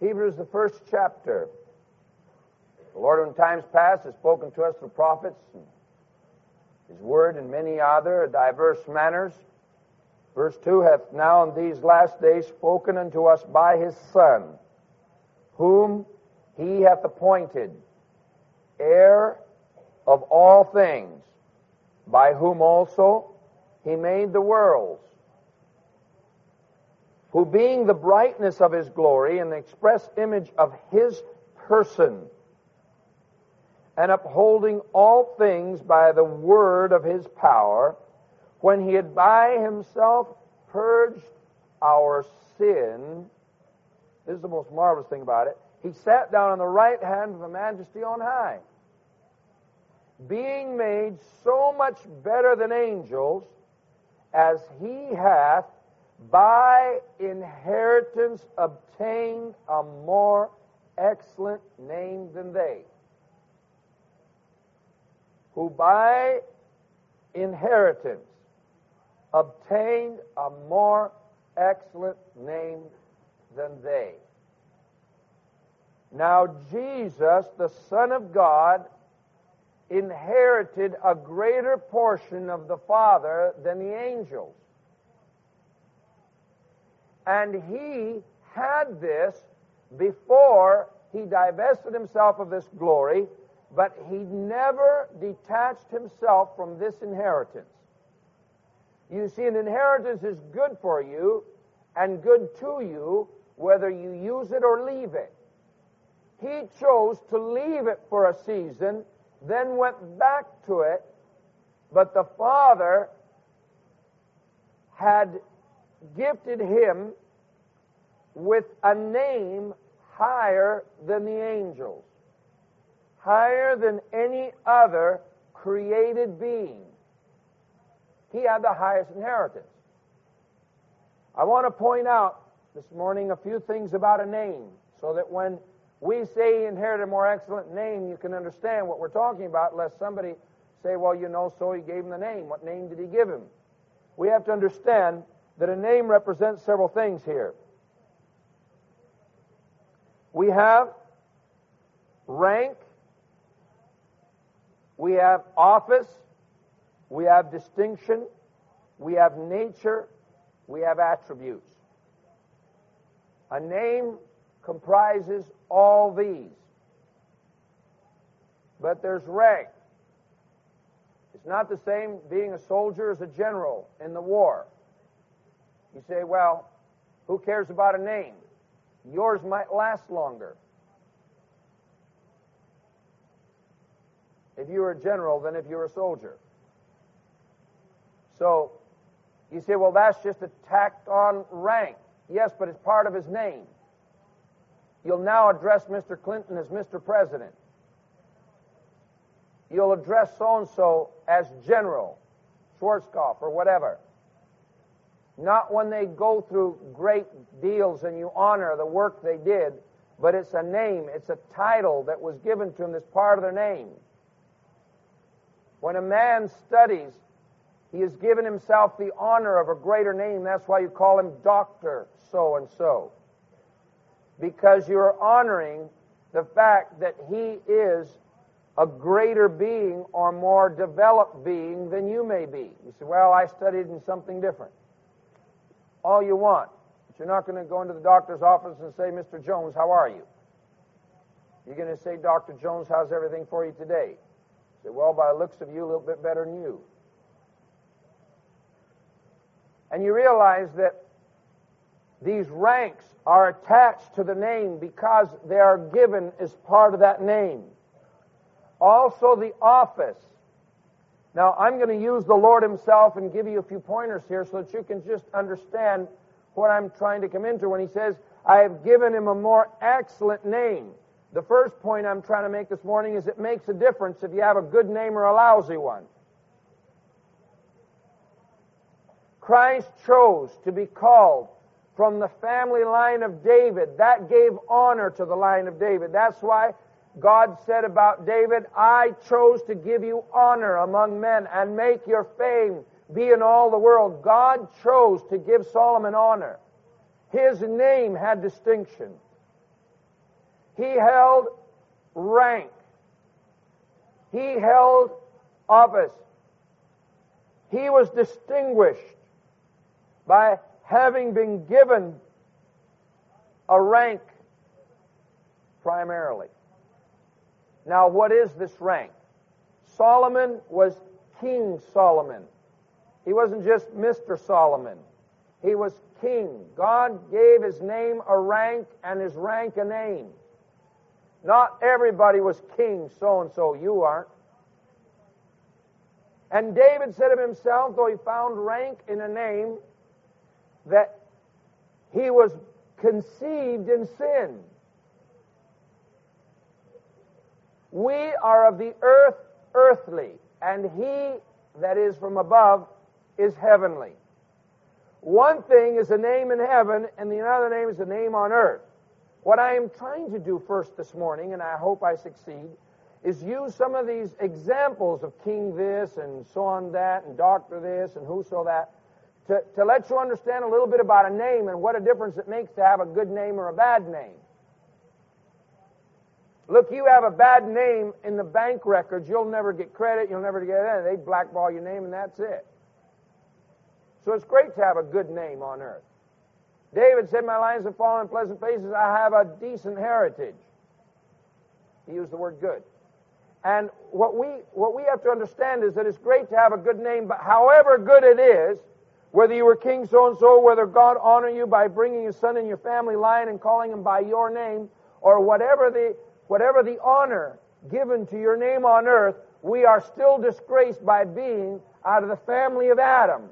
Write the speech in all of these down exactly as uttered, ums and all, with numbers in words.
Hebrews, the first chapter. The Lord in times past has spoken to us through prophets, and His word in many other diverse manners. Verse two, hath now in these last days spoken unto us by His Son, whom He hath appointed, heir of all things, by whom also He made the worlds, who being the brightness of His glory and the express image of His person, and upholding all things by the word of His power, when He had by Himself purged our sin. This is the most marvelous thing about it. He sat down on the right hand of the Majesty on high, being made so much better than angels, as He hath by inheritance obtained a more excellent name than they. Who by inheritance obtained a more excellent name than they. Now Jesus, the Son of God, inherited a greater portion of the Father than the angels. And He had this before He divested Himself of this glory, but He never detached Himself from this inheritance. You see, an inheritance is good for you and good to you, whether you use it or leave it. He chose to leave it for a season, then went back to it, but the Father had gifted Him with a name higher than the angels, higher than any other created being. He had the highest inheritance. I want to point out this morning a few things about a name, so that when we say He inherited a more excellent name, you can understand what we're talking about, lest somebody say, well, you know, so He gave Him the name. What name did He give Him? We have to understand that a name represents several things here. We have rank, we have office, we have distinction, we have nature, we have attributes. A name comprises all these. But there's rank. It's not the same being a soldier as a general in the war. You say, well, who cares about a name? Yours might last longer if you were a general than if you were a soldier. So, you say, well, that's just a tacked on rank. Yes, but it's part of his name. You'll now address Mister Clinton as Mister President. You'll address so-and-so as General Schwarzkopf or whatever. Not when they go through great deals and you honor the work they did, but it's a name, it's a title that was given to them that's part of their name. When a man studies, he has given himself the honor of a greater name. That's why you call him Doctor so-and-so. Because you're honoring the fact that he is a greater being or more developed being than you may be. You say, well, I studied in something different. All you want. But you're not going to go into the doctor's office and say, Mister Jones, how are you? You're going to say, Doctor Jones, how's everything for you today? You say, well, by the looks of you, a little bit better than you. And you realize that these ranks are attached to the name because they are given as part of that name. Also the office. Now, I'm going to use the Lord Himself and give you a few pointers here so that you can just understand what I'm trying to come into when He says, I have given Him a more excellent name. The first point I'm trying to make this morning is it makes a difference if you have a good name or a lousy one. Christ chose to be called from the family line of David. That gave honor to the line of David. That's why God said about David, I chose to give you honor among men and make your fame be in all the world. God chose to give Solomon honor. His name had distinction. He held rank. He held office. He was distinguished by having been given a rank primarily. Now, what is this rank? Solomon was King Solomon. He wasn't just Mister Solomon. He was king. God gave his name a rank and his rank a name. Not everybody was king so-and-so. You aren't. And David said of himself, though he found rank in a name, that he was conceived in sin. We are of the earth, earthly, and he that is from above is heavenly. One thing is a name in heaven, and the other name is a name on earth. What I am trying to do first this morning, and I hope I succeed, is use some of these examples of king this and so on that and doctor this and whoso that to, to let you understand a little bit about a name and what a difference it makes to have a good name or a bad name. Look, you have a bad name in the bank records, you'll never get credit, you'll never get anything. They blackball your name and that's it. So it's great to have a good name on earth. David said, my lines have fallen in pleasant places, I have a decent heritage. He used the word good. And what we what we have to understand is that it's great to have a good name, but however good it is, whether you were king so-and-so, whether God honor you by bringing his son in your family line and calling him by your name, or whatever the whatever the honor given to your name on earth, we are still disgraced by being out of the family of Adam.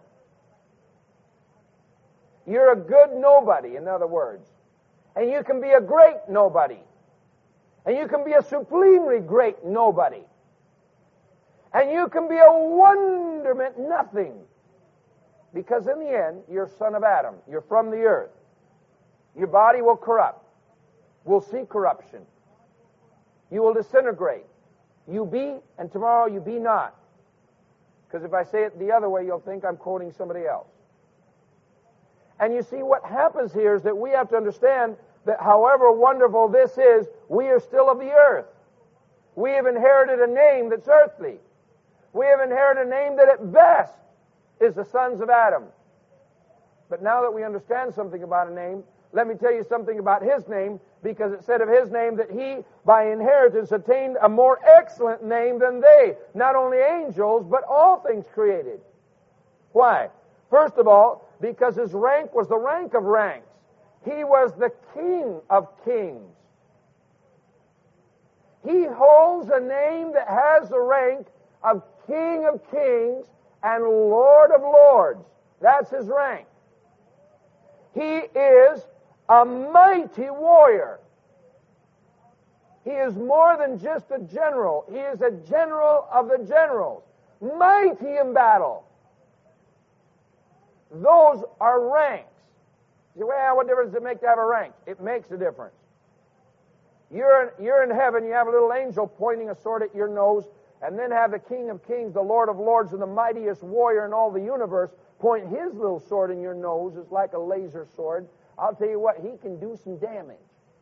You're a good nobody, in other words. And you can be a great nobody. And you can be a supremely great nobody. And you can be a wonderment nothing. Because in the end, you're son of Adam. You're from the earth. Your body will corrupt. Will see corruption. You will disintegrate. You be, and tomorrow you be not. Because if I say it the other way, you'll think I'm quoting somebody else. And you see, what happens here is that we have to understand that however wonderful this is, we are still of the earth. We have inherited a name that's earthly. We have inherited a name that at best is the sons of Adam. But now that we understand something about a name, let me tell you something about his name, because it said of his name that he, by inheritance, attained a more excellent name than they, not only angels, but all things created. Why? First of all, because his rank was the rank of ranks. He was the King of kings. He holds a name that has the rank of King of kings and Lord of lords. That's his rank. He is a mighty warrior. He is more than just a general. He is a general of the generals. Mighty in battle. Those are ranks. You say, well, what difference does it make to have a rank? It makes a difference. You're in, you're in heaven, you have a little angel pointing a sword at your nose, and then have the King of kings, the Lord of lords, and the mightiest warrior in all the universe point his little sword in your nose. It's like a laser sword. I'll tell you what, he can do some damage.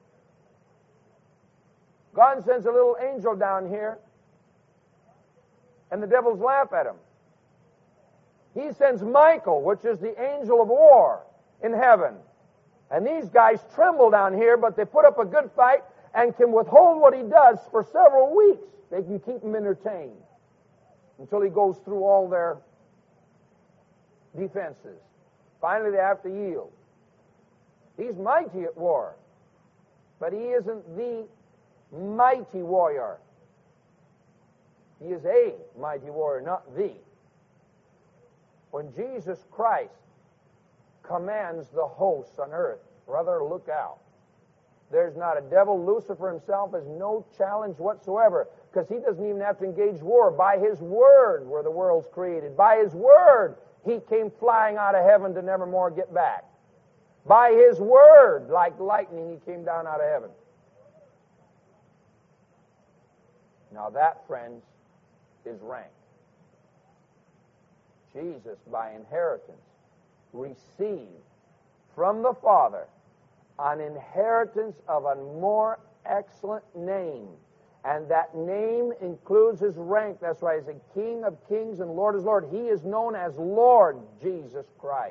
God sends a little angel down here, and the devils laugh at him. He sends Michael, which is the angel of war, in heaven. And these guys tremble down here, but they put up a good fight and can withhold what he does for several weeks. They can keep him entertained until he goes through all their defenses. Finally, they have to yield. He's mighty at war, but he isn't the mighty warrior. He is a mighty warrior, not the. When Jesus Christ commands the hosts on earth, brother, look out. There's not a devil. Lucifer himself has no challenge whatsoever, because he doesn't even have to engage war. By his word were the worlds created. By his word he came flying out of heaven to never more get back. By his word, like lightning, he came down out of heaven. Now that, friends, is rank. Jesus, by inheritance, received from the Father an inheritance of a more excellent name. And that name includes his rank. That's why he's a King of kings and Lord of lords. He is known as Lord Jesus Christ.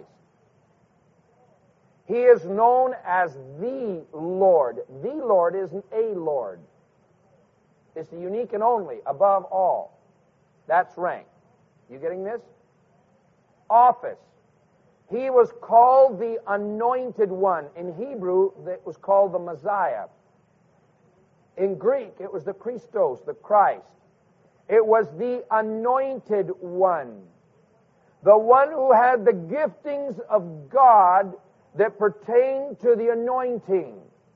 He is known as the Lord. The Lord isn't a Lord. It's the unique and only, above all. That's rank. You getting this? Office. He was called the Anointed One. In Hebrew, it was called the Messiah. In Greek, it was the Christos, the Christ. It was the Anointed One. The one who had the giftings of God that pertain to the anointing.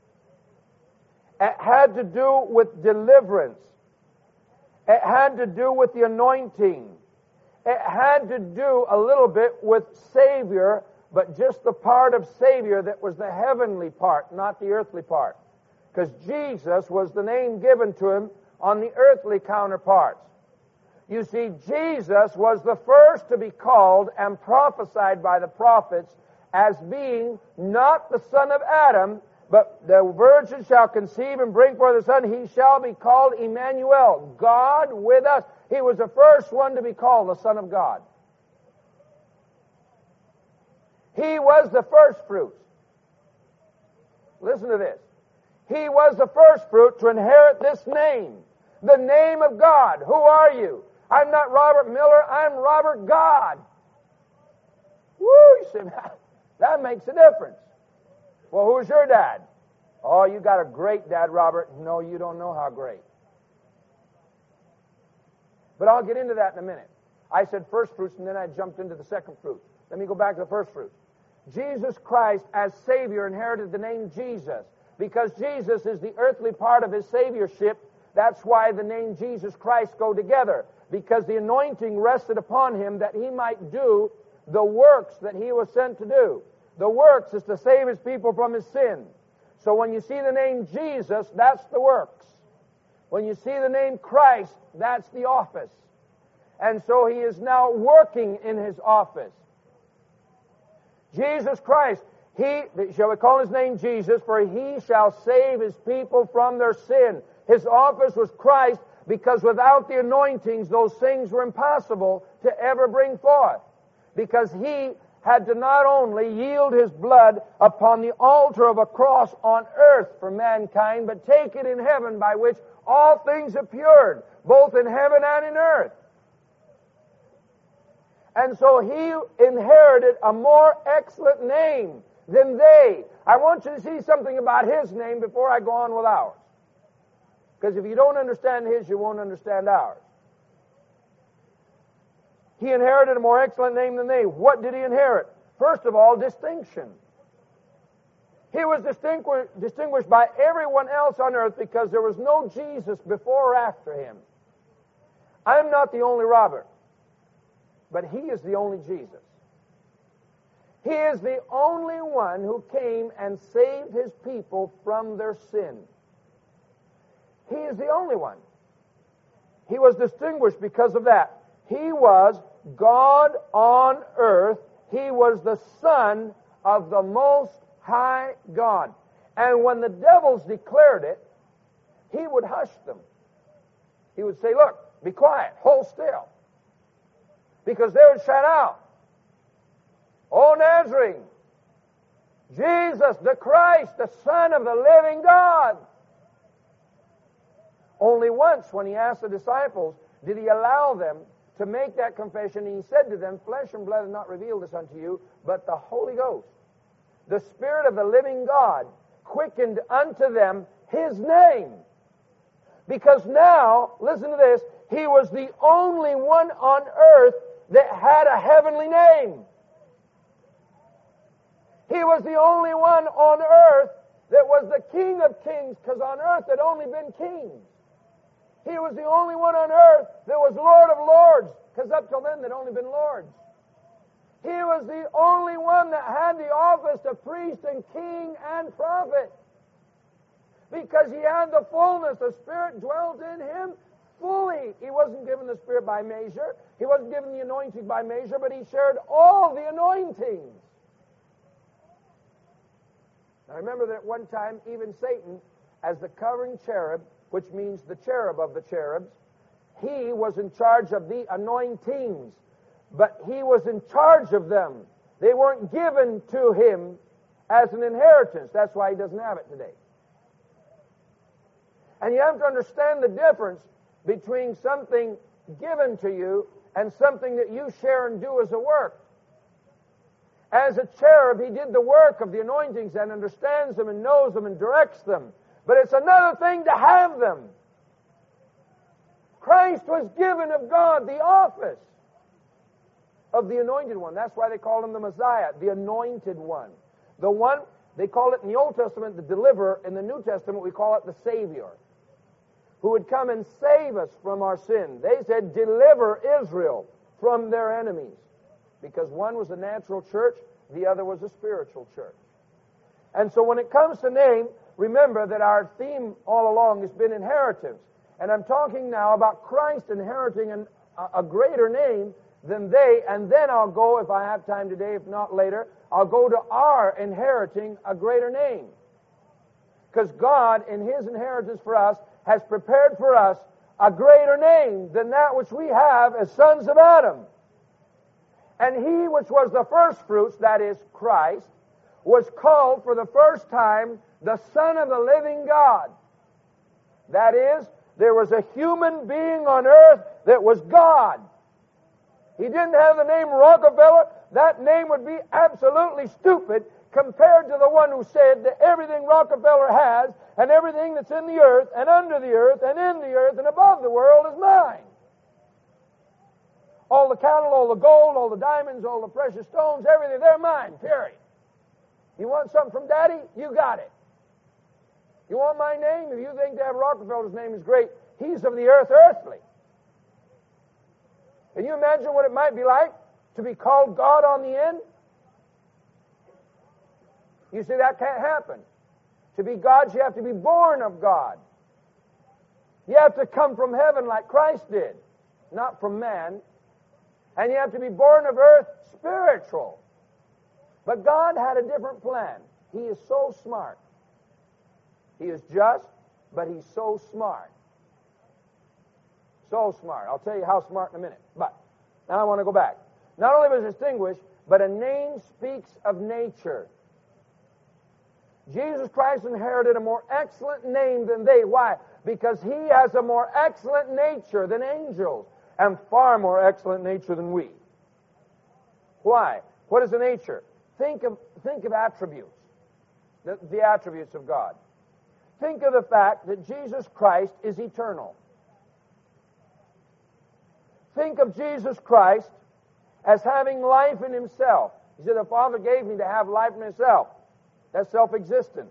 It had to do with deliverance. It had to do with the anointing. It had to do a little bit with Savior, but just the part of Savior that was the heavenly part, not the earthly part. Because Jesus was the name given to him on the earthly counterparts. You see, Jesus was the first to be called and prophesied by the prophets as being not the son of Adam, but the virgin shall conceive and bring forth a son. He shall be called Emmanuel, God with us. He was the first one to be called the Son of God. He was the first fruits. Listen to this. He was the first fruit to inherit this name, the name of God. Who are you? I'm not Robert Miller. I'm Robert God. Woo! You say, that makes a difference. Well, who's your dad? Oh, you got a great dad, Robert. No, you don't know how great. But I'll get into that in a minute. I said first fruits, and then I jumped into the second fruits. Let me go back to the first fruits. Jesus Christ, as Savior, inherited the name Jesus. Because Jesus is the earthly part of his Saviorship, that's why the name Jesus Christ go together. Because the anointing rested upon him that he might do the works that he was sent to do. The works is to save his people from his sin. So when you see the name Jesus, that's the works. When you see the name Christ, that's the office. And so he is now working in his office. Jesus Christ, he, shall we call his name Jesus, for he shall save his people from their sin. His office was Christ, because without the anointings, those things were impossible to ever bring forth. Because he had to not only yield his blood upon the altar of a cross on earth for mankind, but take it in heaven, by which all things appeared, both in heaven and in earth. And so he inherited a more excellent name than they. I want you to see something about his name before I go on with ours. Because if you don't understand his, you won't understand ours. He inherited a more excellent name than they. What did he inherit? First of all, distinction. He was distinguished, distinguished by everyone else on earth because there was no Jesus before or after him. I'm not the only Robert, but he is the only Jesus. He is the only one who came and saved his people from their sin. He is the only one. He was distinguished because of that. He was God on earth. He was the Son of the Most High God. And when the devils declared it, he would hush them. He would say, look, be quiet, hold still. Because they would shout out, O Nazarene, Jesus the Christ, the Son of the living God. Only once, when he asked the disciples, did he allow them to make that confession. And he said to them, flesh and blood has not revealed this unto you, but the Holy Ghost, the Spirit of the living God, quickened unto them his name. Because now, listen to this, he was the only one on earth that had a heavenly name. He was the only one on earth that was the King of kings, because on earth had only been kings. He was the only one on earth that was Lord of lords, because up till then there'd only been lords. He was the only one that had the office of priest and king and prophet, because he had the fullness. The Spirit dwelt in him fully. He wasn't given the Spirit by measure. He wasn't given the anointing by measure, but he shared all the anointings. I remember that one time even Satan as the covering cherub, which means the cherub of the cherubs. He was in charge of the anointings, but he was in charge of them. They weren't given to him as an inheritance. That's why he doesn't have it today. And you have to understand the difference between something given to you and something that you share and do as a work. As a cherub, he did the work of the anointings and understands them and knows them and directs them. But it's another thing to have them. Christ was given of God the office of the anointed one. That's why they call him the Messiah, the anointed one. The one, they call it in the Old Testament the deliverer. In the New Testament, we call it the Savior, who would come and save us from our sin. They said, deliver Israel from their enemies. Because one was a natural church, the other was a spiritual church. And so when it comes to name, remember that our theme all along has been inheritance. And I'm talking now about Christ inheriting an, a, a greater name than they, and then I'll go, if I have time today, if not later, I'll go to our inheriting a greater name. Because God, in His inheritance for us, has prepared for us a greater name than that which we have as sons of Adam. And He which was the first fruits, that is Christ, was called for the first time the Son of the living God. That is, there was a human being on earth that was God. He didn't have the name Rockefeller. That name would be absolutely stupid compared to the one who said that everything Rockefeller has and everything that's in the earth and under the earth and in the earth and above the world is mine. All the cattle, all the gold, all the diamonds, all the precious stones, everything, they're mine, period. You want something from Daddy? You got it. You want my name? If you think to have Rockefeller's name is great, he's of the earth earthly. Can you imagine what it might be like to be called God on the end? You see, that can't happen. To be God, you have to be born of God. You have to come from heaven like Christ did, not from man. And you have to be born of earth spiritual. But God had a different plan. He is so smart. He is just, but He's so smart. So smart. I'll tell you how smart in a minute. But now I want to go back. Not only was distinguished, but a name speaks of nature. Jesus Christ inherited a more excellent name than they. Why? Because He has a more excellent nature than angels, and far more excellent nature than we. Why? What is a nature? Think of, think of attributes, the, the attributes of God. Think of the fact that Jesus Christ is eternal. Think of Jesus Christ as having life in Himself. He said, the Father gave me to have life in Himself. That's self-existent.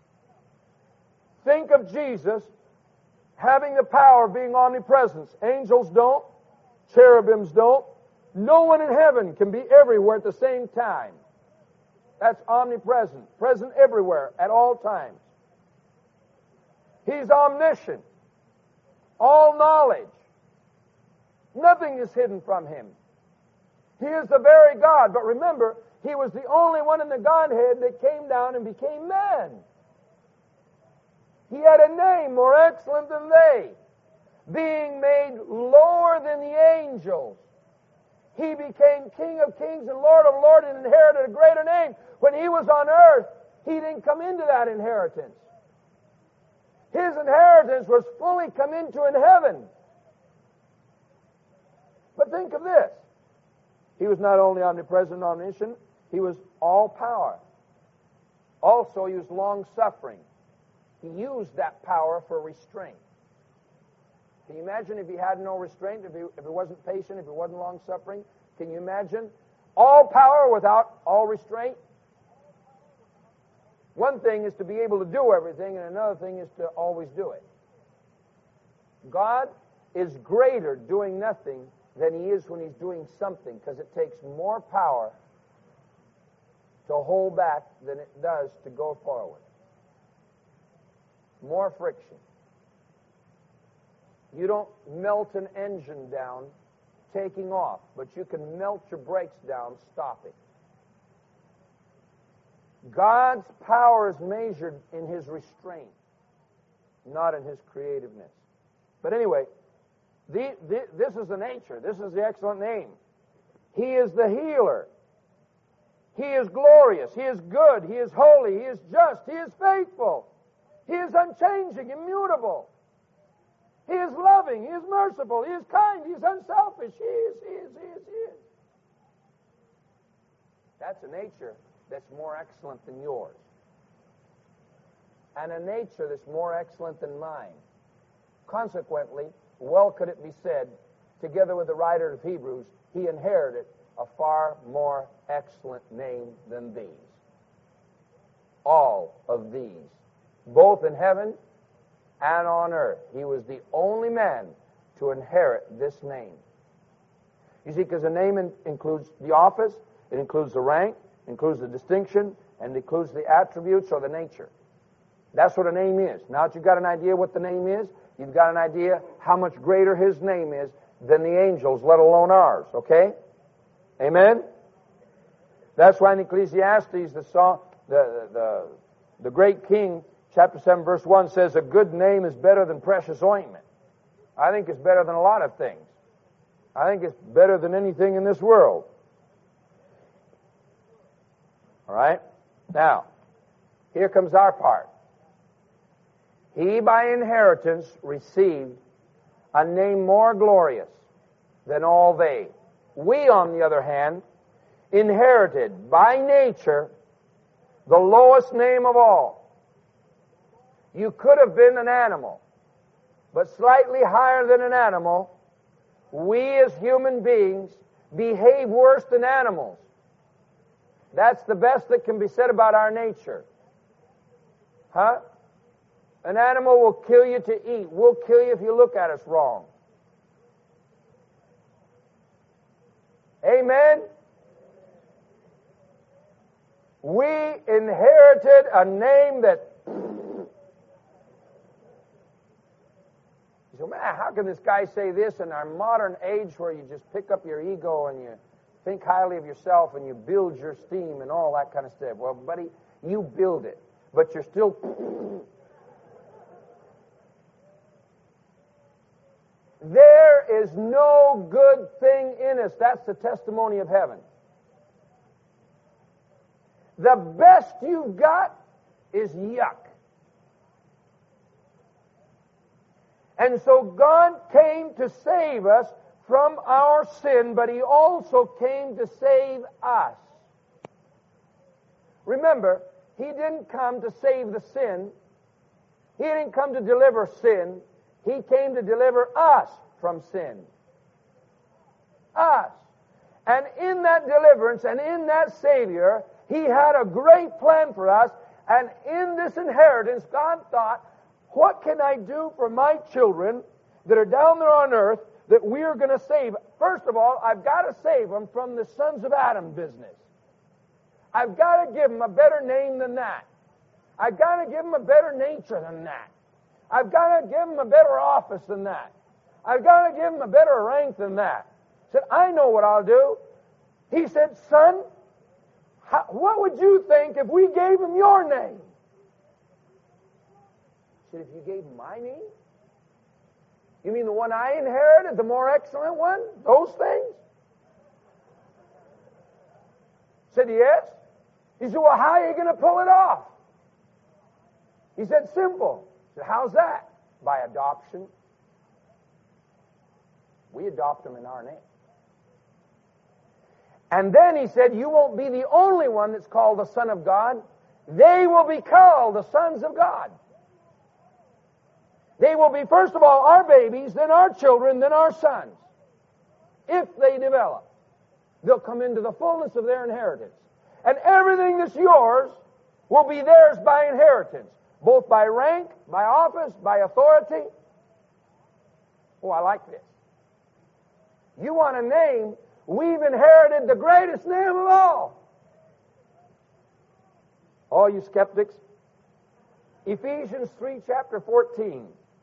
Think of Jesus having the power of being omnipresent. Angels don't. Cherubims don't. No one in heaven can be everywhere at the same time. That's omnipresent. Present everywhere at all times. He's omniscient. All knowledge. Nothing is hidden from Him. He is the very God. But remember, He was the only one in the Godhead that came down and became man. He had a name more excellent than they, being made lower than the angels. He became King of kings and Lord of lords and inherited a greater name. When He was on earth, He didn't come into that inheritance. His inheritance was fully come into in heaven. But think of this. He was not only omnipresent and omniscient, He was all power. Also, He was long-suffering. He used that power for restraint. Can you imagine if He had no restraint, if He, if he wasn't patient, if He wasn't long-suffering? Can you imagine? All power without all restraint? One thing is to be able to do everything, and another thing is to always do it. God is greater doing nothing than He is when He's doing something, because it takes more power to hold back than it does to go forward. More friction. You don't melt an engine down taking off, but you can melt your brakes down stopping. God's power is measured in His restraint. not in His creativeness. But anyway, the, the, this is the nature. This is the excellent name. He is the healer. He is glorious. He is good. He is holy. He is just. He is faithful. He is unchanging, immutable. He is loving. He is merciful. He is kind. He is unselfish. He is, he is, he is, he is. That's a nature that's more excellent than yours. And a nature that's more excellent than mine. Consequently, well could it be said, together with the writer of Hebrews, he inherited a far more excellent name than these. All of these, both in heaven and on earth. He was the only man to inherit this name. You see, because the name in, includes the office, it includes the rank, includes the distinction, and includes the attributes or the nature. That's what a name is. Now that you've got an idea what the name is, you've got an idea how much greater His name is than the angels, let alone ours, okay? Amen? That's why in Ecclesiastes, the, song, the, the, the great king, chapter seven, verse one, says, a good name is better than precious ointment. I think it's better than a lot of things. I think it's better than anything in this world. All right? Now, here comes our part. He, by inheritance, received a name more glorious than all they. We, on the other hand, inherited by nature the lowest name of all. You could have been an animal, but slightly higher than an animal, we as human beings behave worse than animals. That's the best that can be said about our nature. Huh? An animal will kill you to eat. We'll kill you if you look at us wrong. Amen? We inherited a name that... So, man, how can this guy say this in our modern age where you just pick up your ego and you think highly of yourself and you build your steam and all that kind of stuff? Well, buddy, you build it, but you're still... There is no good thing in us. That's the testimony of heaven. The best you've got is yuck. And so God came to save us from our sin, but He also came to save us. Remember, He didn't come to save the sin. He didn't come to deliver sin. He came to deliver us from sin. Us. And in that deliverance and in that Savior, He had a great plan for us. And in this inheritance, God thought, what can I do for my children that are down there on earth that we are going to save? First of all, I've got to save them from the sons of Adam business. I've got to give them a better name than that. I've got to give them a better nature than that. I've got to give them a better office than that. I've got to give them a better rank than that. He said, I know what I'll do. He said, son, how, what would you think if we gave them your name? He said, if you gave them my name? You mean the one I inherited, the more excellent one? Those things? He said, yes. He said, well, how are you going to pull it off? He said, simple. He said, how's that? By adoption. We adopt them in our name. And then he said, you won't be the only one that's called the Son of God. They will be called the sons of God. They will be, first of all, our babies, then our children, then our sons. If they develop, they'll come into the fullness of their inheritance. And everything that's yours will be theirs by inheritance, both by rank, by office, by authority. Oh, I like this. You want a name? We've inherited the greatest name of all. All you skeptics, Ephesians three, chapter fourteen.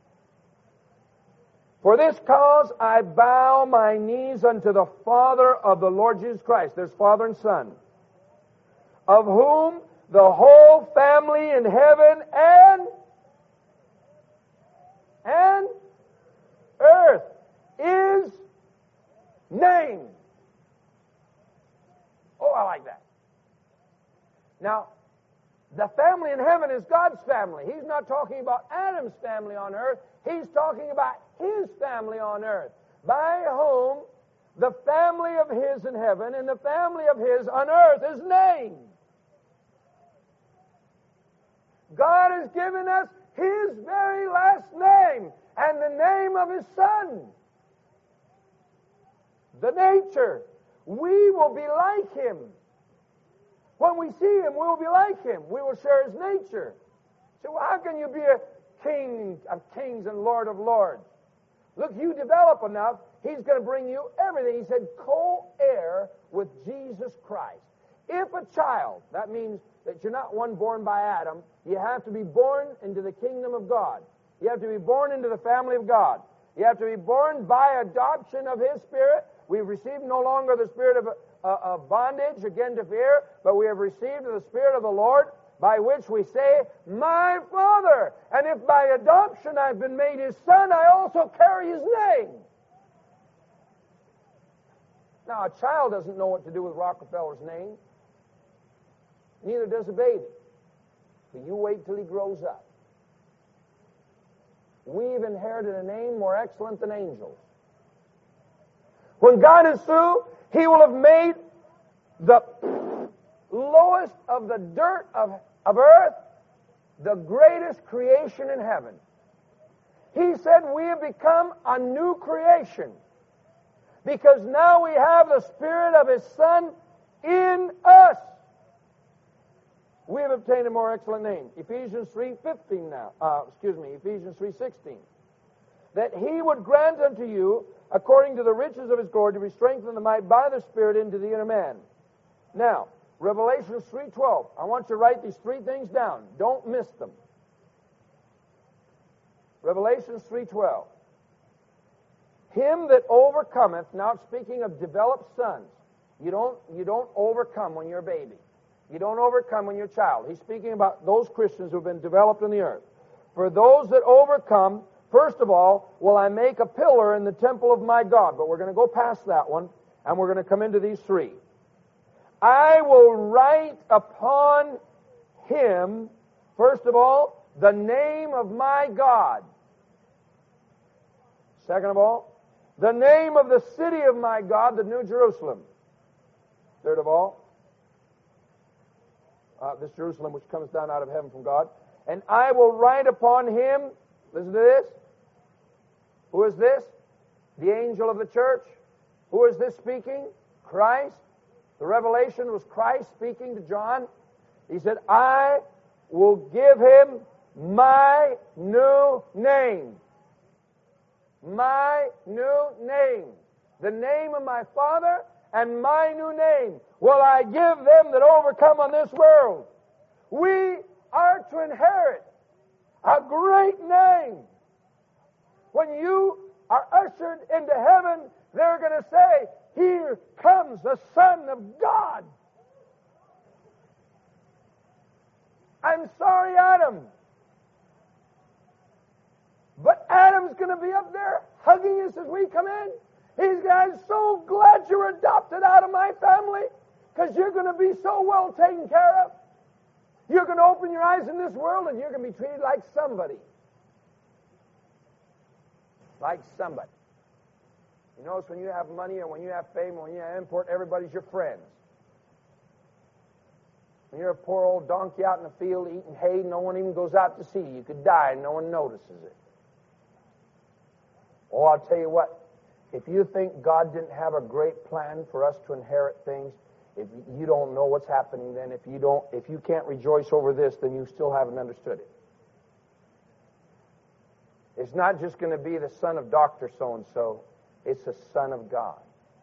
For this cause I bow my knees unto the Father of the Lord Jesus Christ. There's Father and Son. Of whom the whole family in heaven and Now, the family in heaven is God's family. He's not talking about Adam's family on earth. He's talking about His family on earth, by whom the family of His in heaven and the family of His on earth is named. God has given us His very last name and the name of His Son. The nature. We will be like Him. When we see Him, we will be like Him. We will share His nature. So how can you be a king of kings and Lord of lords? Look, you develop enough, He's going to bring you everything. He said, co-heir with Jesus Christ. If a child, that means that you're not one born by Adam. You have to be born into the kingdom of God. You have to be born into the family of God. You have to be born by adoption of His Spirit. We've received no longer the spirit of, uh, of bondage, again to fear, but we have received the Spirit of the Lord, by which we say, my Father. And if by adoption I've been made His Son, I also carry His name. Now, a child doesn't know what to do with Rockefeller's name. Neither does a baby. But you wait till he grows up. We've inherited a name more excellent than angels. When God is through, He will have made the lowest of the dirt of, of earth the greatest creation in heaven. He said we have become a new creation because now we have the Spirit of His Son in us. We have obtained a more excellent name. Ephesians three fifteen now. Uh, excuse me, Ephesians three sixteen. That He would grant unto you, according to the riches of His glory, to be strengthened in the might by the Spirit into the inner man. Now, Revelation three twelve. I want you to write these three things down. Don't miss them. Revelation three twelve. Him that overcometh, now speaking of developed sons. You don't, you don't overcome when you're a baby. You don't overcome when you're a child. He's speaking about those Christians who have been developed in the earth. For those that overcome, first of all, will I make a pillar in the temple of my God. But we're going to go past that one, and we're going to come into these three. I will write upon him, first of all, the name of my God. Second of all, the name of the city of my God, the New Jerusalem. Third of all, Uh, this Jerusalem which comes down out of heaven from God. And I will write upon him, listen to this. Who is this? The angel of the church. Who is this speaking? Christ. The revelation was Christ speaking to John. He said, I will give him my new name. My new name. The name of my Father and my new name will I give them that overcome on this world. We are to inherit a great name. When you are ushered into heaven, they're going to say, here comes the Son of God. I'm sorry, Adam. But Adam's going to be up there hugging us as we come in. He's going to be so glad you're adopted out of my family because you're going to be so well taken care of. You're going to open your eyes in this world and you're going to be treated like somebody. Like somebody. You notice when you have money or when you have fame or when you have import, everybody's your friends. When you're a poor old donkey out in the field eating hay, no one even goes out to see you. You could die and no one notices it. Oh, I'll tell you what. If you think God didn't have a great plan for us to inherit things, if you don't know what's happening then, if you don't, if you can't rejoice over this, then you still haven't understood it. It's not just going to be the son of Doctor so-and-so. It's the Son of God.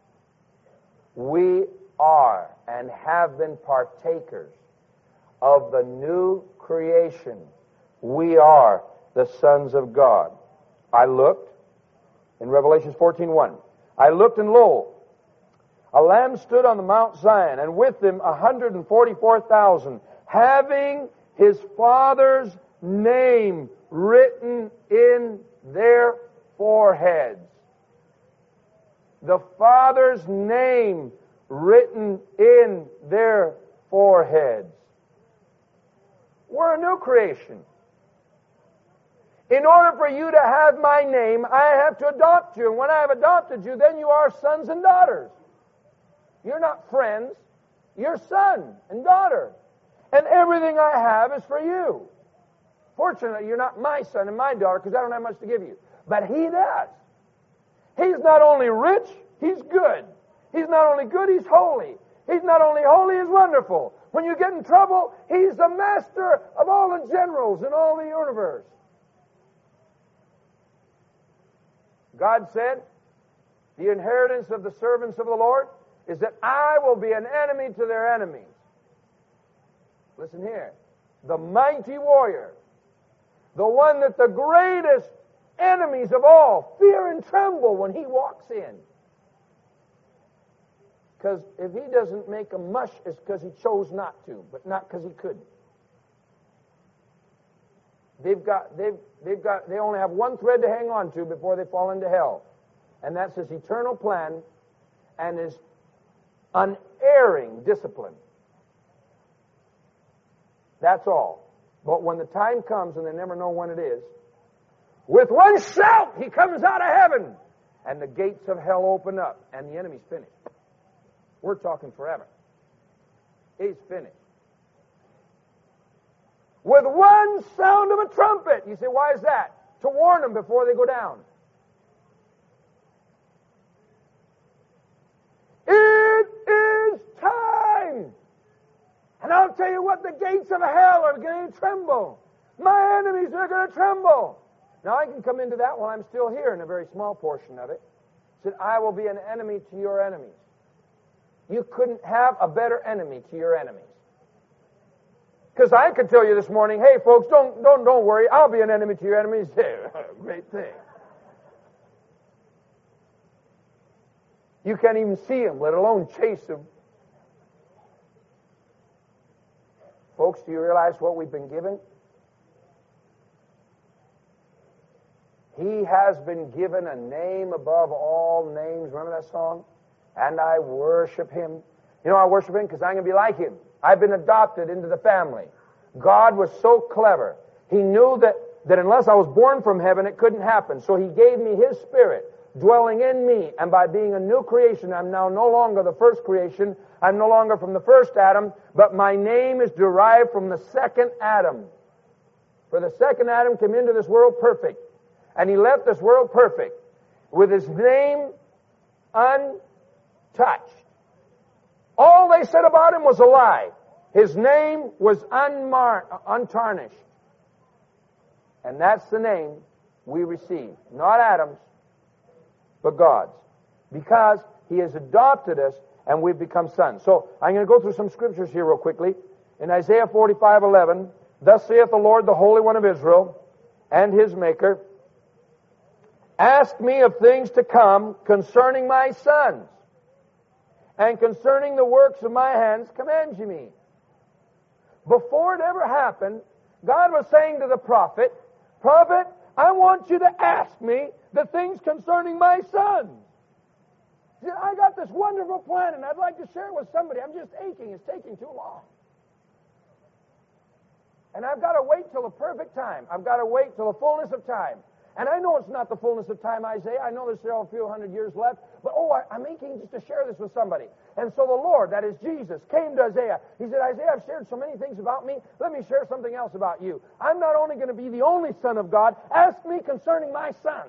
We are and have been partakers of the new creation. We are the sons of God. I looked in Revelation fourteen one. I looked, and lo, a Lamb stood on the Mount Zion, and with him a hundred and forty-four thousand, having his Father's name written in their foreheads. The Father's name written in their foreheads. We're a new creation. In order for you to have my name, I have to adopt you. And when I have adopted you, then you are sons and daughters. You're not friends. You're son and daughter. And everything I have is for you. Fortunately, you're not my son and my daughter because I don't have much to give you. But He does. He's not only rich, He's good. He's not only good, He's holy. He's not only holy, He's wonderful. When you get in trouble, He's the master of all the generals in all the universe. God said, the inheritance of the servants of the Lord is that I will be an enemy to their enemies. Listen here. The mighty warrior, the one that the greatest enemies of all fear and tremble when he walks in. Because if he doesn't make a mush, it's because he chose not to, but not because he couldn't. They've got, they've, they've got, they only have one thread to hang on to before they fall into hell. And that's His eternal plan and His unerring discipline. That's all. But when the time comes, and they never know when it is, with one shout, He comes out of heaven, and the gates of hell open up, and the enemy's finished. We're talking forever. He's finished. With one sound of a trumpet. You say, why is that? To warn them before they go down. It is time. And I'll tell you what, the gates of hell are going to tremble. My enemies are going to tremble. Now, I can come into that while I'm still here in a very small portion of it. It said, I will be an enemy to your enemies. You couldn't have a better enemy to your enemies. Because I could tell you this morning, hey, folks, don't, don't, don't worry. I'll be an enemy to your enemies. Great thing. You can't even see them, let alone chase them. Folks, do you realize what we've been given? He has been given a name above all names. Remember that song? And I worship Him. You know, I worship Him because I'm going to be like Him. I've been adopted into the family. God was so clever. He knew that, that unless I was born from heaven, it couldn't happen. So He gave me His Spirit dwelling in me. And by being a new creation, I'm now no longer the first creation. I'm no longer from the first Adam, but my name is derived from the second Adam. For the second Adam came into this world perfect. And he left this world perfect with his name untouched. All they said about him was a lie. His name was unmar- untarnished. And that's the name we receive. Not Adam's, but God's. Because He has adopted us and we've become sons. So I'm going to go through some scriptures here real quickly. In Isaiah forty-five eleven, thus saith the Lord, the Holy One of Israel, and His Maker, ask me of things to come concerning my sons, and concerning the works of my hands command you me. Before it ever happened, God was saying to the prophet, Prophet, I want you to ask me the things concerning my sons. He said, I got this wonderful plan and I'd like to share it with somebody. I'm just aching. It's taking too long. And I've got to wait till the perfect time. I've got to wait till the fullness of time. And I know it's not the fullness of time, Isaiah. I know there's still a few hundred years left. But, oh, I, I'm aching just to share this with somebody. And so the Lord, that is Jesus, came to Isaiah. He said, Isaiah, I've shared so many things about me. Let me share something else about you. I'm not only going to be the only son of God. Ask me concerning my sons.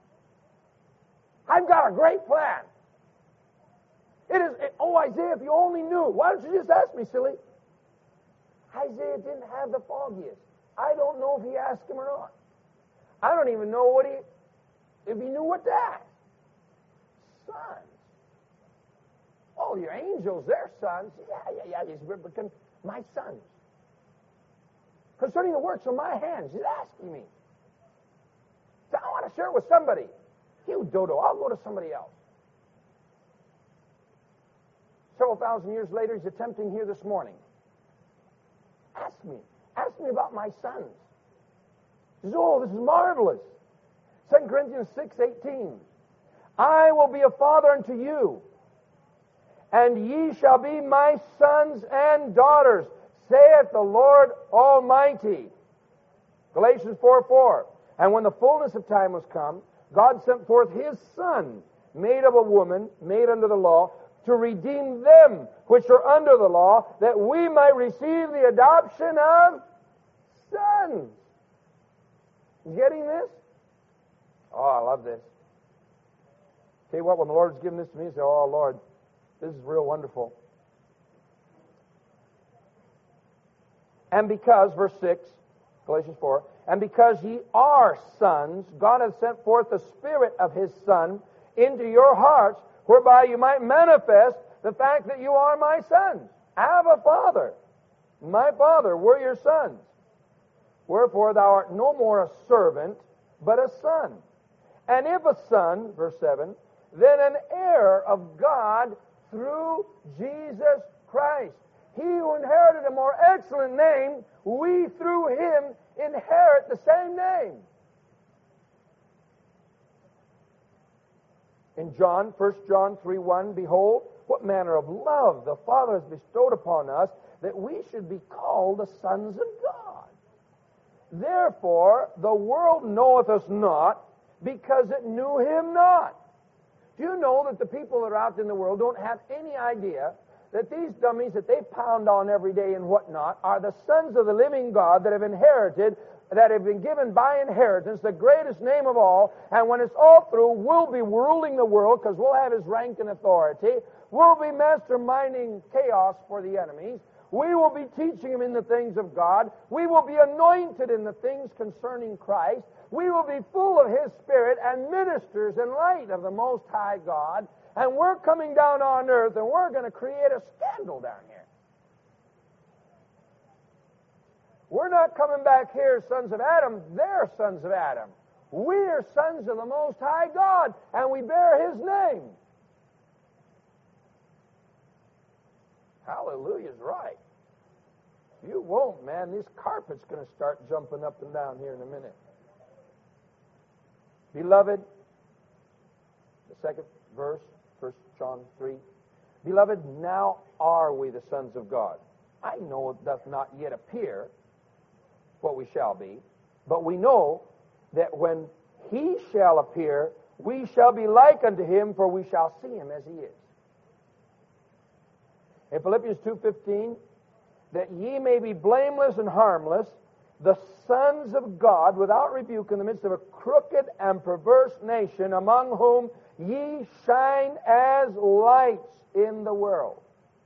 I've got a great plan. It is, it, oh, Isaiah, if you only knew. Why don't you just ask me, silly? Isaiah didn't have the foggiest. I don't know if he asked him or not. I don't even know what he, if he knew what to ask. Sons. Oh, your angels, they're sons. Yeah, yeah, yeah. He's, but con- my sons. Concerning the works of my hands, he's asking me. So I want to share it with somebody. You dodo, I'll go to somebody else. Several thousand years later, he's attempting here this morning. Ask me. Ask me about my sons. He says, oh, this is marvelous. Second Corinthians six eighteen. I will be a father unto you, and ye shall be my sons and daughters, saith the Lord Almighty. Galatians four four. And when the fullness of time was come, God sent forth His Son, made of a woman, made under the law, to redeem them which are under the law, that we might receive the adoption of sons. You getting this? Oh, I love this. Tell you what, when the Lord's given this to me, I say, oh, Lord, this is real wonderful. And because, verse six, Galatians four, and because ye are sons, God hath sent forth the Spirit of His Son into your hearts, whereby you might manifest the fact that you are my sons. Abba, Father, my Father, we're your sons. Wherefore thou art no more a servant, but a son. And if a son, verse seven, then an heir of God through Jesus Christ. He who inherited a more excellent name, we through Him inherit the same name. In John, First John three one, behold, what manner of love the Father has bestowed upon us, that we should be called the sons of God. Therefore, the world knoweth us not, because it knew Him not. Do you know that the people that are out in the world don't have any idea that these dummies that they pound on every day and whatnot are the sons of the living God that have inherited, that have been given by inheritance, the greatest name of all, and when it's all through, we'll be ruling the world because we'll have His rank and authority. We'll be masterminding chaos for the enemies. We will be teaching them in the things of God. We will be anointed in the things concerning Christ. We will be full of His Spirit and ministers in light of the Most High God. And we're coming down on earth, and we're going to create a scandal down here. We're not coming back here sons of Adam. They're sons of Adam. We are sons of the Most High God, and we bear His name. Hallelujah's right. You won't, man. This carpet's going to start jumping up and down here in a minute. Beloved, the second verse, First John three. Beloved, now are we the sons of God. I know it doth not yet appear what we shall be, but we know that when He shall appear, we shall be like unto Him, for we shall see Him as He is. In Philippians two fifteen, that ye may be blameless and harmless, the sons of God, without rebuke, in the midst of a crooked and perverse nation, among whom ye shine as lights in the world.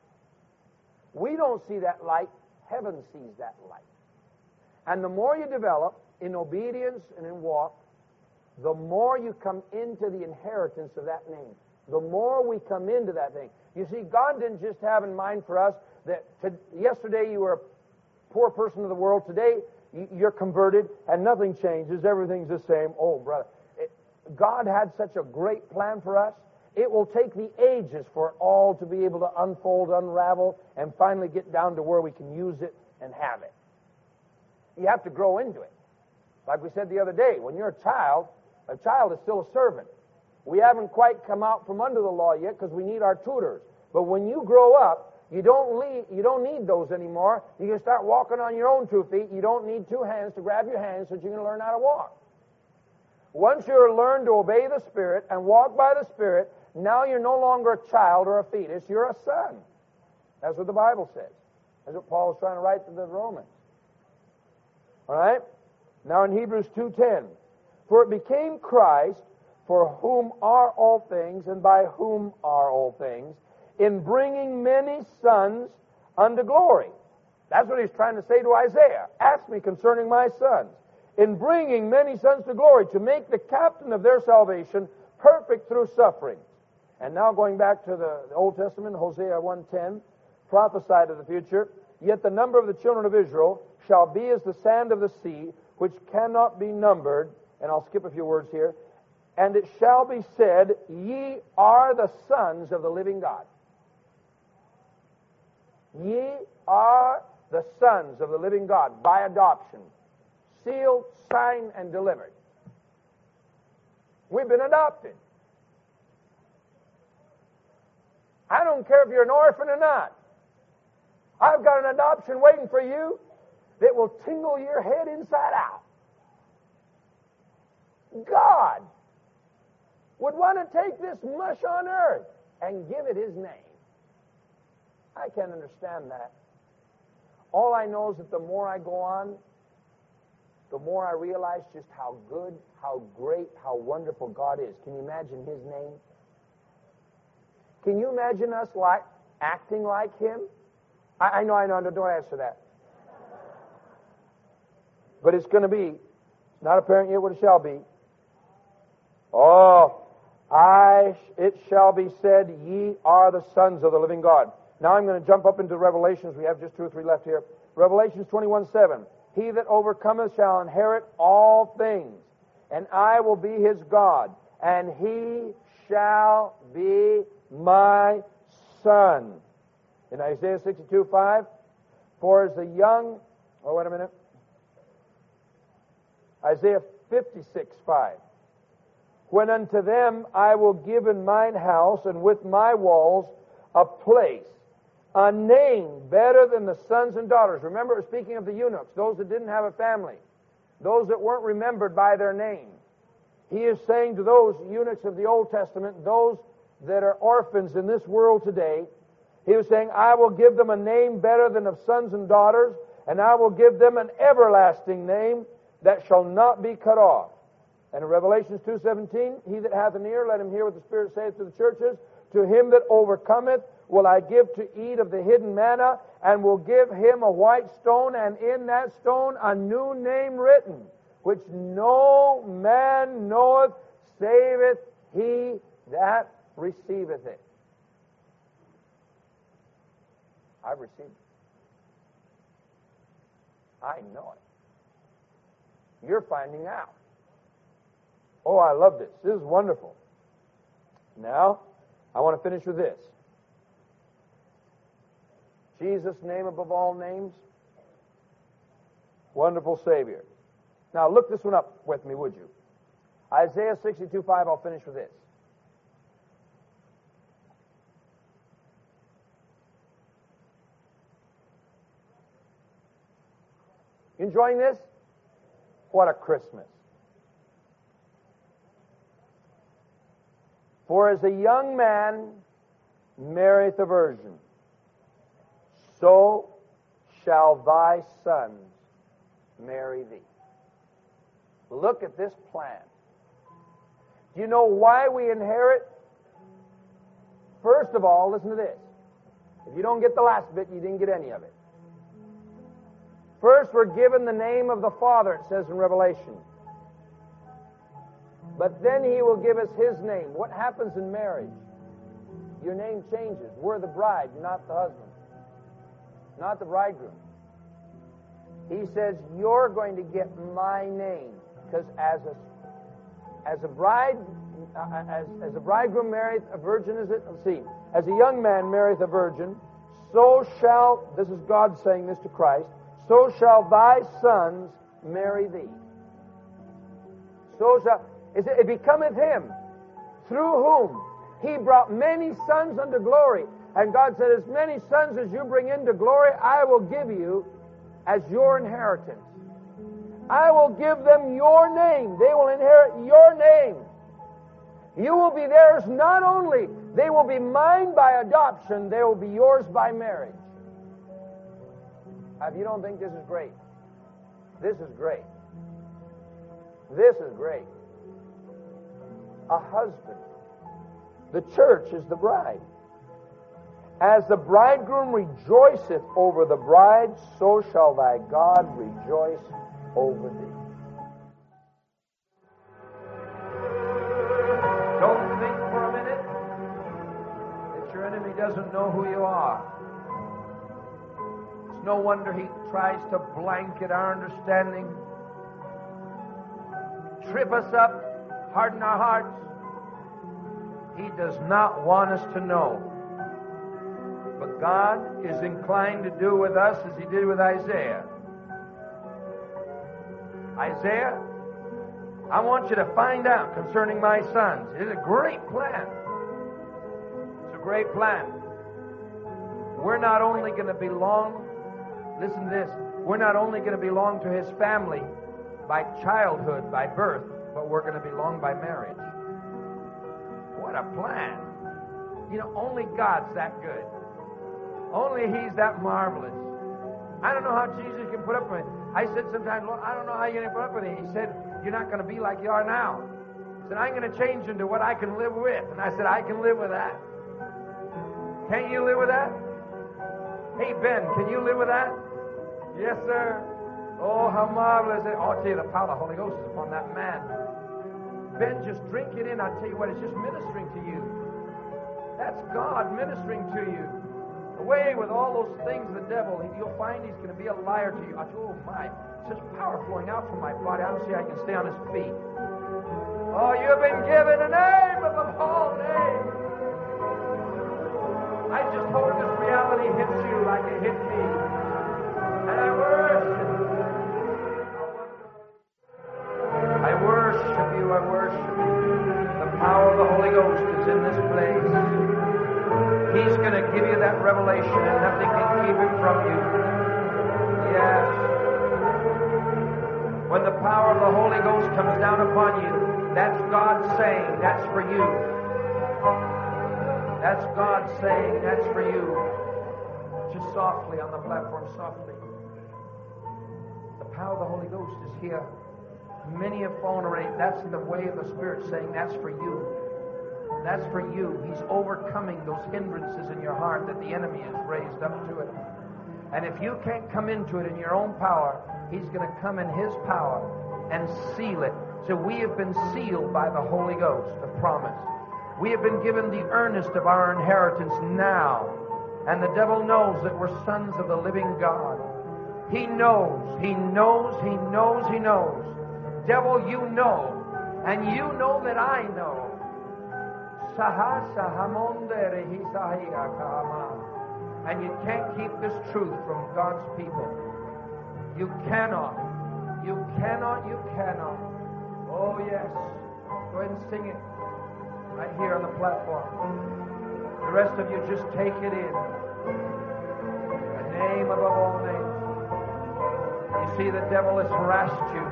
We don't see that light. Heaven sees that light. And the more you develop in obedience and in walk, the more you come into the inheritance of that name. The more we come into that thing. You see, God didn't just have in mind for us that to, yesterday you were a poor person of the world. Today you're converted and nothing changes. Everything's the same. Oh, brother. It, God had such a great plan for us. It will take the ages for it all to be able to unfold, unravel, and finally get down to where we can use it and have it. You have to grow into it. Like we said the other day, when you're a child, a child is still a servant. We haven't quite come out from under the law yet because we need our tutors. But when you grow up, you don't lead, you don't need those anymore. You can start walking on your own two feet. You don't need two hands to grab your hands so that you can learn how to walk. Once you're learned to obey the Spirit and walk by the Spirit, now you're no longer a child or a fetus. You're a son. That's what the Bible says. That's what Paul was trying to write to the Romans. All right? Now in Hebrews two ten, for it became Christ, for whom are all things, and by whom are all things, in bringing many sons unto glory. That's what he's trying to say to Isaiah. Ask me concerning my sons. In bringing many sons to glory, to make the captain of their salvation perfect through suffering. And now going back to the Old Testament, Hosea one ten, prophesied of the future, yet the number of the children of Israel shall be as the sand of the sea, which cannot be numbered. And I'll skip a few words here. And it shall be said, ye are the sons of the living God. Ye are the sons of the living God by adoption, sealed, signed, and delivered. We've been adopted. I don't care if you're an orphan or not. I've got an adoption waiting for you that will tingle your head inside out. God would want to take this mush on earth and give it His name. I can't understand that. All I know is that the more I go on, the more I realize just how good, how great, how wonderful God is. Can you imagine His name? Can you imagine us like acting like Him? I, I know, I know, don't answer that. But it's going to be. It's not apparent yet what it shall be. Oh, I, it shall be said, ye are the sons of the living God. Now I'm going to jump up into Revelations. We have just two or three left here. Revelations twenty-one seven. He that overcometh shall inherit all things, and I will be his God, and he shall be my son. In Isaiah sixty-two five, for as the young, oh, wait a minute. Isaiah fifty-six five. When unto them I will give in mine house and with my walls a place, a name better than the sons and daughters. Remember, speaking of the eunuchs, those that didn't have a family, those that weren't remembered by their name. He is saying to those eunuchs of the Old Testament, those that are orphans in this world today, he was saying, I will give them a name better than of sons and daughters, and I will give them an everlasting name that shall not be cut off. And in Revelation two seventeen, he that hath an ear, let him hear what the Spirit saith to the churches. To him that overcometh will I give to eat of the hidden manna, and will give him a white stone, and in that stone a new name written, which no man knoweth, saveth he that receiveth it. I've received it. I know it. You're finding out. Oh, I love this. This is wonderful. Now, I want to finish with this. Jesus' name above all names. Wonderful Savior. Now, look this one up with me, would you? Isaiah sixty-two five, I'll finish with this. You enjoying this? What a Christmas. For as a young man marrieth a virgin, so shall thy sons marry thee. Look at this plan. Do you know why we inherit? First of all, listen to this. If you don't get the last bit, you didn't get any of it. First, we're given the name of the Father, it says in Revelation. But then He will give us His name. What happens in marriage? Your name changes. We're the bride, not the husband. Not the bridegroom. He says, you're going to get my name. Because as a, as a bride, uh, as, as a bridegroom marrieth a virgin, is it? Let's see. As a young man marrieth a virgin, so shall, this is God saying this to Christ, so shall thy sons marry thee. So shall... It becometh him, through whom he brought many sons unto glory. And God said, as many sons as you bring into glory, I will give you as your inheritance. I will give them your name. They will inherit your name. You will be theirs not only, they will be mine by adoption, they will be yours by marriage. If you don't think this is great, this is great. This is great. A husband. The church is the bride. As the bridegroom rejoiceth over the bride, so shall thy God rejoice over thee. Don't think for a minute that your enemy doesn't know who you are. It's no wonder he tries to blanket our understanding, trip us up, harden our hearts. He does not want us to know. But God is inclined to do with us as He did with Isaiah. Isaiah, I want you to find out concerning my sons. It is a great plan. It's a great plan. we're not only going to belong, listen to this, we're not only going to belong to His family by childhood, by birth, but we're going to belong by marriage. What a plan. You know, only God's that good. Only He's that marvelous. I don't know how Jesus can put up with it. I said sometimes, Lord, I don't know how you're going to put up with it. He said, you're not going to be like you are now. He said, I'm going to change into what I can live with. And I said, I can live with that. Can't you live with that? Hey, Ben, can you live with that? Yes, sir. Oh, how marvelous. Oh, I'll tell you, the power of the Holy Ghost is upon that man. Ben, just drink it in. I'll tell you what, it's just ministering to you. That's God ministering to you. Away with all those things of the devil. You'll find he's going to be a liar to you. I tell you, oh my, such power flowing out from my body. I don't see how I can stay on his feet. Oh, you've been given a name above all names. I just hope this reality hits you like it hit me. And I worship you. I worship you. I worship you. The power of the Holy Ghost is in this place. He's going to give you that revelation and nothing can keep it from you. Yes. When the power of the Holy Ghost comes down upon you, that's God saying, that's for you. That's God saying, that's for you. Just softly on the platform, softly. The power of the Holy Ghost is here. Many have fallen already. That's the way of the Spirit saying, that's for you. That's for you. He's overcoming those hindrances in your heart that the enemy has raised up to it. And if you can't come into it in your own power, He's going to come in His power and seal it. So we have been sealed by the Holy Ghost, the promise. We have been given the earnest of our inheritance now. And the devil knows that we're sons of the living God. He knows, he knows, he knows, he knows. Devil, you know. And you know that I know. And you can't keep this truth from God's people. You cannot. You cannot, you cannot. Oh, yes. Go ahead and sing it right here on the platform. The rest of you just take it in. The name above all names. You see, the devil has harassed you.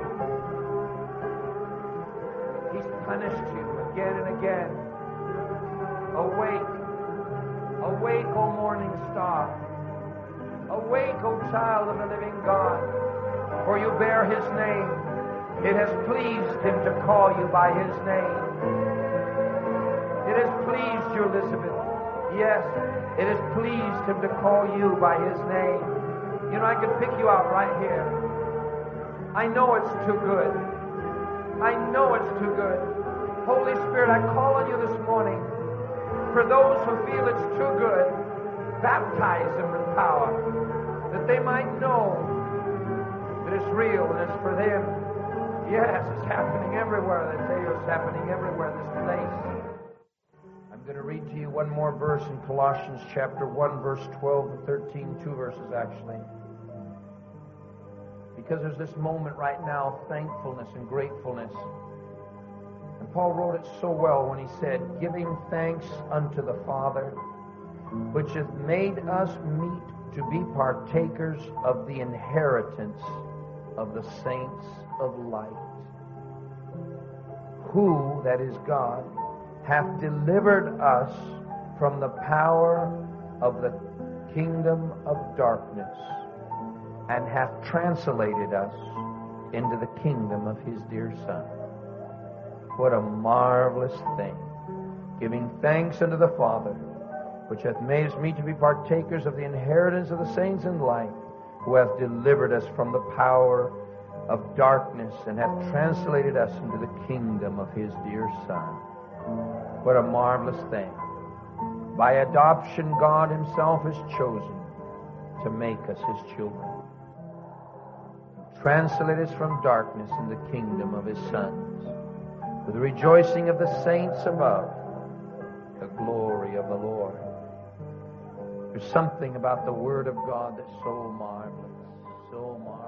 He's punished you again and again. Awake. Awake, O morning star. Awake, O child of the living God. For you bear His name. It has pleased Him to call you by His name. It has pleased you, Elizabeth. Yes, it has pleased Him to call you by His name. You know, I could pick you out right here. I know it's too good. I know it's too good. Holy Spirit, I call on you this morning. For those who feel it's too good, baptize them with power, that they might know that it's real and it's for them. Yes, it's happening everywhere. They tell you it's happening everywhere in this place. I'm going to read to you one more verse in Colossians chapter one, verse twelve and thirteen, two verses actually. Because there's this moment right now of thankfulness and gratefulness. And Paul wrote it so well when he said, giving thanks unto the Father, which hath made us meet to be partakers of the inheritance of the saints of light, who, that is God, hath delivered us from the power of the kingdom of darkness, and hath translated us into the kingdom of His dear Son. What a marvelous thing. Giving thanks unto the Father, which hath made us meet to be partakers of the inheritance of the saints in light, who hath delivered us from the power of darkness, and hath translated us into the kingdom of His dear Son. What a marvelous thing. By adoption, God Himself has chosen to make us His children. Translate us from darkness in the kingdom of His sons, with the rejoicing of the saints above, the glory of the Lord. There's something about the Word of God that's so marvelous, so marvelous.